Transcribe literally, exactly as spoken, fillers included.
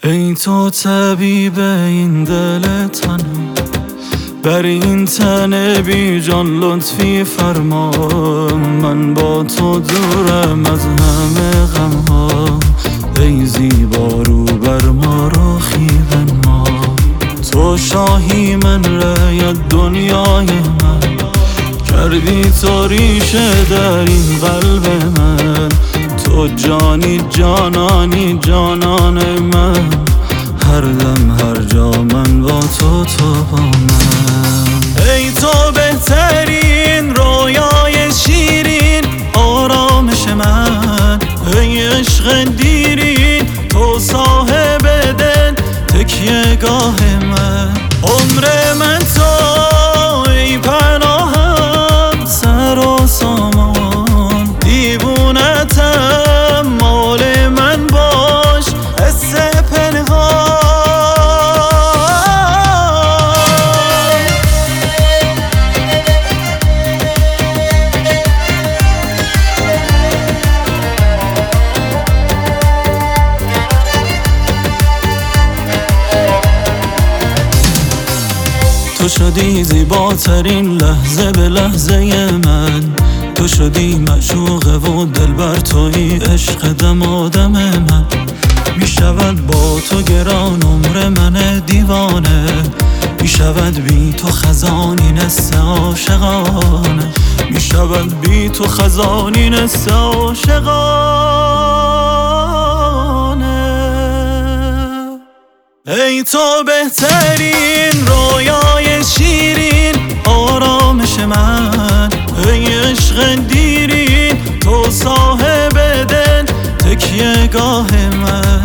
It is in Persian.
ای تو طبیب این دل تنم، بر این تن بی جان لطفی فرما. من با تو دورم از همه غم ها، ای زیبا رو بر ما رخی بنما. تو شاهی من رأیت دنیای من، کردی تو ریشه در این قلب من. تو جانی جانانی جانان من، هر دم هر جا من با تو تو با من. ای تو بهترین رویای شیرین آرامش من، ای عشق دیرین تو صاحب دل تکیه گاه من. عمر من تو ای پناهم سر و سامان، دیوونتم مال من باش حس پنهان. تو شدی زیباترین لحظه به لحظه من، تو شدی معشوقه و دلبر تویی عشق دم آدم من. می شود با تو گران عمر من دیوانه، می شود بی تو خزانی نسته عاشقانه، می شود بی تو خزانی نسته عاشقانه. ای تو بهترین رویای شیرین آرامش من، ای عشق دیرین تو صاحب دل تکیه گاه من.